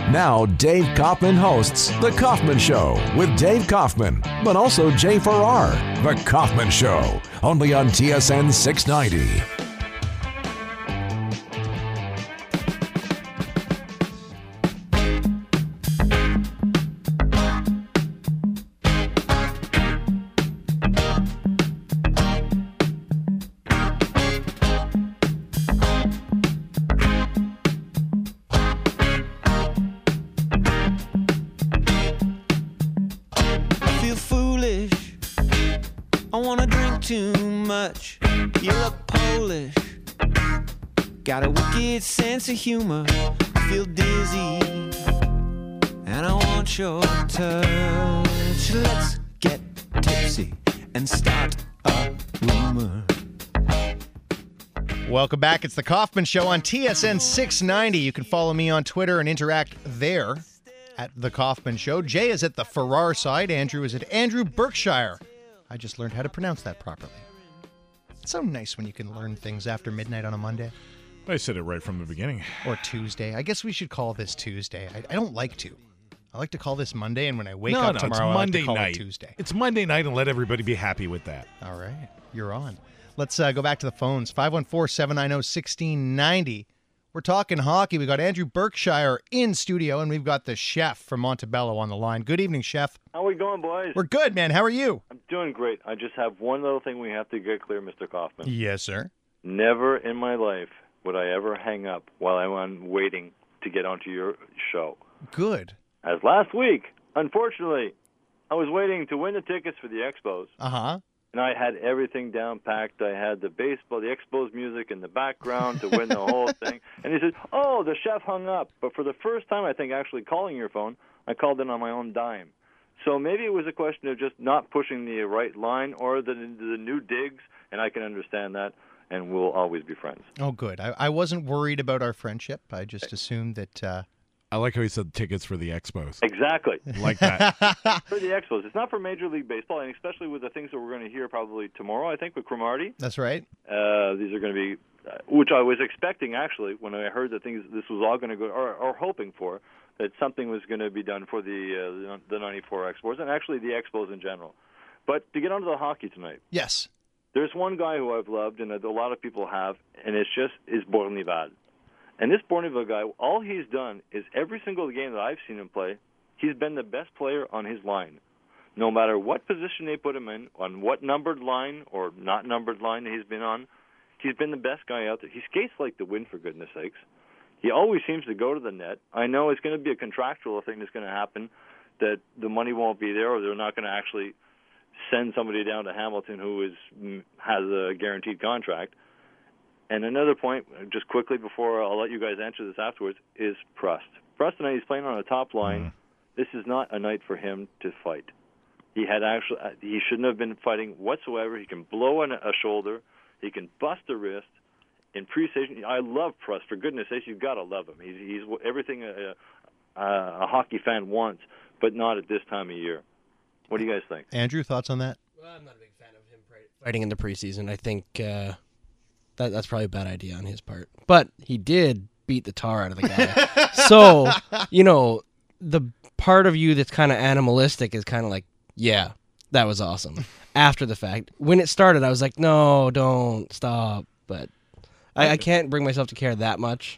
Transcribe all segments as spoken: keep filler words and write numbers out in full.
Now, Dave Kaufman hosts The Kaufman Show with Dave Kaufman, but also Jay Farrar. The Kaufman Show, only on T S N six ninety. Got a wicked sense of humor, feel dizzy, and I want your touch. Let's get tipsy and start a rumor. Welcome back. It's the Kaufman Show on T S N six ninety. You can follow me on Twitter and interact there at the Kaufman Show. Jay is at the Farrar side. Andrew is at Andrew Berkshire. I just learned how to pronounce that properly. It's so nice when you can learn things after midnight on a Monday. I said it right from the beginning. Or Tuesday. I guess we should call this Tuesday. I, I don't like to. I like to call this Monday, and when I wake no, up no, tomorrow, it's Monday I like to call night. it Tuesday. It's Monday night, and let everybody be happy with that. All right. You're on. Let's uh, go back to the phones. five one four, seven nine zero, one six nine zero. We're talking hockey. We got Andrew Berkshire in studio, and we've got the chef from Montebello on the line. Good evening, chef. How are we going, boys? We're good, man. How are you? I'm doing great. I just have one little thing we have to get clear, Mister Kaufman. Yes, sir. Never in my life would I ever hang up while I'm waiting to get onto your show. Good. As last week, unfortunately, I was waiting to win the tickets for the Expos. Uh-huh. And I had everything down packed. I had the baseball, the Expos music in the background to win the whole thing. And he said, oh, the chef hung up. But for the first time, I think, actually calling your phone, I called in on my own dime. So maybe it was a question of just not pushing the right line or the, the new digs, and I can understand that. And we'll always be friends. Oh, good. I, I wasn't worried about our friendship. I just assumed that... Uh... I like how he said tickets for the Expos. Exactly. Like that. For the Expos. It's not for Major League Baseball, and especially with the things that we're going to hear probably tomorrow, I think, with Cromartie. That's right. Uh, these are going to be... Uh, which I was expecting, actually, when I heard that things this was all going to go... Or, or hoping for, that something was going to be done for the uh, the ninety-four Expos, and actually the Expos in general. But to get onto the hockey tonight... Yes. There's one guy who I've loved, and a lot of people have, and it's just is Bournival. And this Bournival guy, all he's done is every single game that I've seen him play, he's been the best player on his line. No matter what position they put him in, on what numbered line or not numbered line that he's been on, he's been the best guy out there. He skates like the wind, for goodness sakes. He always seems to go to the net. I know it's going to be a contractual thing that's going to happen, that the money won't be there or they're not going to actually send somebody down to Hamilton who is has a guaranteed contract. And another point, just quickly before I'll let you guys answer this afterwards, is Prust. Prust tonight, he's playing on a top line. Mm. This is not a night for him to fight. He had actually he shouldn't have been fighting whatsoever. He can blow a shoulder. He can bust a wrist. In pre-season, I love Prust. For goodness sakes, you've got to love him. He's, he's everything a, a, a hockey fan wants, but not at this time of year. What do you guys think? Andrew, thoughts on that? Well, I'm not a big fan of him fighting in the preseason. I think uh, that that's probably a bad idea on his part. But he did beat the tar out of the guy. So, you know, the part of you that's kind of animalistic is kind of like, yeah, that was awesome. After the fact. When it started, I was like, no, don't, stop. But I, I can't bring myself to care that much.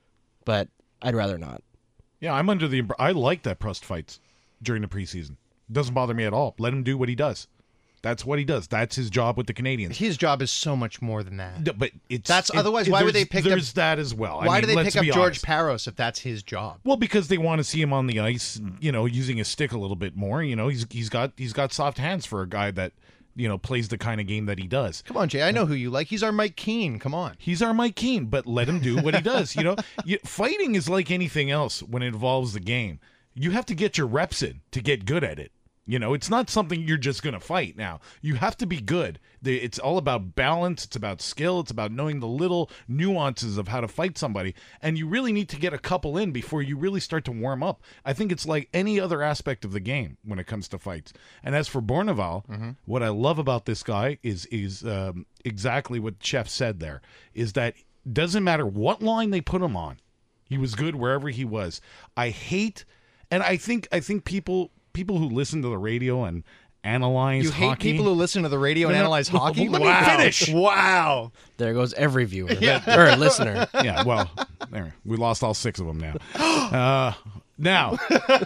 But I'd rather not. Yeah, I'm under the... I like that Prust fights during the preseason. Doesn't bother me at all. Let him do what he does. That's what he does. That's his job with the Canadians. His job is so much more than that. No, but it's that's it, otherwise. It, why would they pick there's up? There's that as well. Why I mean, do they let's pick up George Parros if that's his job? Well, because they want to see him on the ice, you know, using his stick a little bit more. You know, he's he's got he's got soft hands for a guy that, you know, plays the kind of game that he does. Come on, Jay. I know who you like. He's our Mike Keane. Come on. He's our Mike Keane, but let him do what he does. You know, you, fighting is like anything else when it involves the game. You have to get your reps in to get good at it. You know, it's not something you're just going to fight now. You have to be good. It's all about balance. It's about skill. It's about knowing the little nuances of how to fight somebody. And you really need to get a couple in before you really start to warm up. I think it's like any other aspect of the game when it comes to fights. And as for Bournival, mm-hmm. what I love about this guy is is um, exactly what Chef said there, is that doesn't matter what line they put him on. He was good wherever he was. I hate, and I think I think people people who listen to the radio and analyze You hate hockey, people who listen to the radio and No, no, analyze no, hockey? let me Wow. finish. Wow. There goes every viewer or listener. yeah, well, there we lost all six of them now. Uh, now,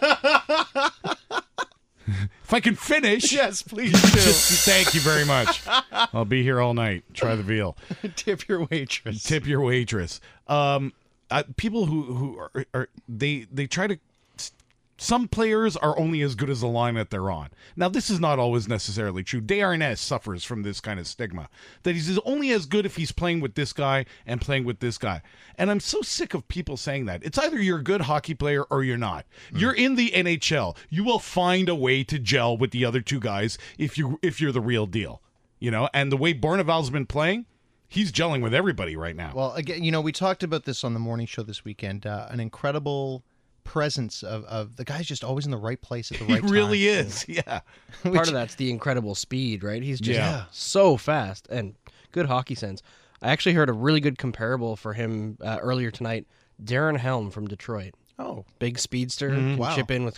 if I can finish, Yes, please do. thank you very much. I'll be here all night. Try the veal. Tip your waitress. Tip your waitress. Um, uh, people who who are, are they they try to. Some players are only as good as the line that they're on. Now, this is not always necessarily true. Desharnais suffers from this kind of stigma, that he's only as good if he's playing with this guy and playing with this guy. And I'm so sick of people saying that. It's either you're a good hockey player or you're not. Mm. You're in the N H L. You will find a way to gel with the other two guys if you if you're the real deal. You know, and the way Bourneval's been playing, he's gelling with everybody right now. Well, again, you know, we talked about this on the morning show this weekend. Uh, an incredible presence of, of the guy's just always in the right place at the right He time. really is, yeah. Part of that's the incredible speed, right? He's just Yeah. so fast and good hockey sense. I actually heard a really good comparable for him uh, earlier tonight. Darren Helm from Detroit. Oh, Big speedster, Mm-hmm. can Wow. chip in with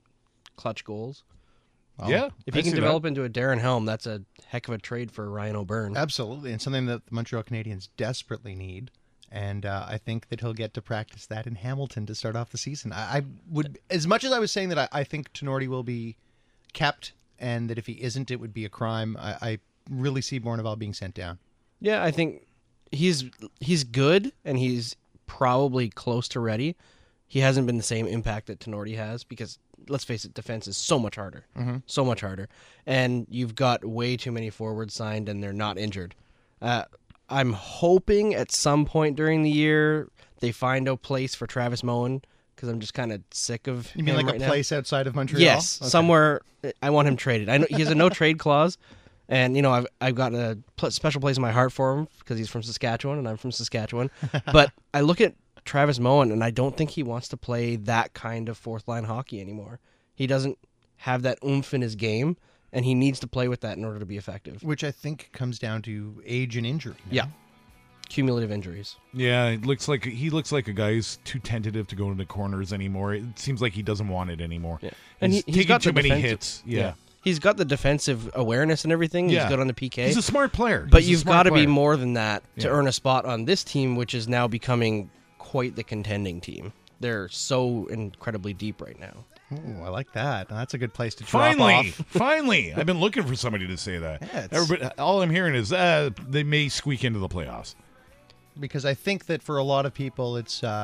clutch goals. Yeah. If I he can see develop that. into a Darren Helm, that's a heck of a trade for Ryan O'Byrne. absolutely. And something that the Montreal Canadiens desperately need. And uh, I think that he'll get to practice that in Hamilton to start off the season. I, I would, as much as I was saying that I, I think Tenorti will be kept, and that if he isn't, it would be a crime. I, I really see Bourneval being sent down. Yeah, I think he's he's good and he's probably close to ready. He hasn't been the same impact that Tenorti has because, let's face it, defense is so much harder. Mm-hmm. So much harder. And you've got way too many forwards signed and they're not injured. Uh, I'm hoping at some point during the year they find a place for Travis Moen because I'm just kind of sick of You mean him like right a now. place outside of Montreal? Yes, Okay. somewhere. I want him traded. I know he has a no trade clause, and you know I've I've got a pl- special place in my heart for him because he's from Saskatchewan and I'm from Saskatchewan. But I look at Travis Moen and I don't think he wants to play that kind of fourth line hockey anymore. He doesn't have that oomph in his game, and he needs to play with that in order to be effective. Which I think comes down to age and injury. no? Yeah, cumulative injuries. Yeah, it looks like he looks like a guy who's too tentative to go into corners anymore. It seems like he doesn't want it anymore. Yeah. And And he's, he- he's taking got too the many defensive- hits. Yeah. He's got the defensive awareness and everything. Yeah. He's good on the P K. He's a smart player. But He's a you've smart got to be player. more than that to Yeah. earn a spot on this team, which is now becoming quite the contending team. They're so incredibly deep right now. Ooh, I like that. That's a good place to drop Finally, off. finally, I've been looking for somebody to say that. Yeah, it's- Everybody, all I'm hearing is uh, they may squeak into the playoffs. Because I think that for a lot of people, it's uh,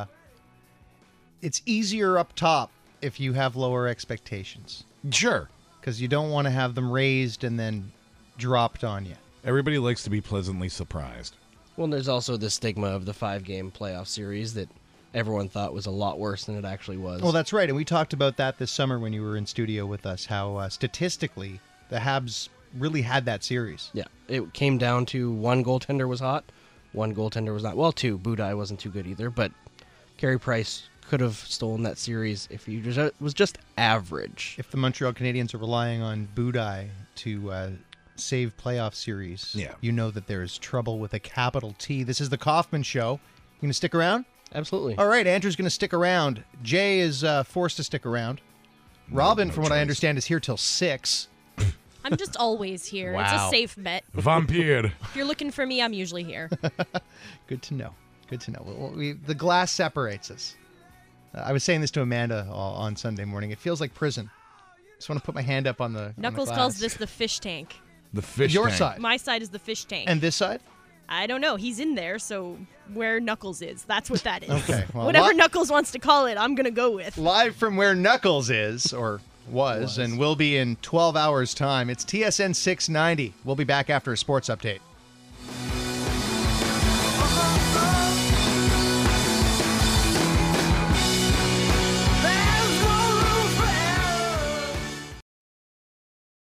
it's easier up top if you have lower expectations. Sure, Because you don't want to have them raised and then dropped on you. everybody likes to be pleasantly surprised. Well, there's also the stigma of the five-game playoff series that everyone thought was a lot worse than it actually was. Well, that's right. And we talked about that this summer when you were in studio with us, how uh, statistically the Habs really had that series. yeah, it came down to one goaltender was hot, one goaltender was not. Well, two. Budai wasn't too good either, but Carey Price could have stolen that series if he just, was just average. If the Montreal Canadiens are relying on Budai to uh, save playoff series, Yeah. you know that there's trouble with a capital T. This is the Kaufman Show. You going to stick around? Absolutely. All right, Andrew's going to stick around. Jay is uh, forced to stick around. Robin, no from what I choice. understand, is here till six. I'm just always here. It's Wow. a safe bet. Vampire. If you're looking for me, I'm usually here. Good to know. Good to know. Well, we, the glass separates us. Uh, I was saying this to Amanda uh, on Sunday morning. It feels like prison. Just want to put my hand up on the on the Knuckles glass. calls this the fish tank. The fish Your tank. side. My side is the fish tank. And this side? I don't know. He's in there, so where Knuckles is, that's what that is. Okay, well, Whatever lot- Knuckles wants to call it, I'm going to go with. Live from where Knuckles is, or was, Was. and will be in twelve hours' time, it's T S N six ninety. We'll be back after a sports update.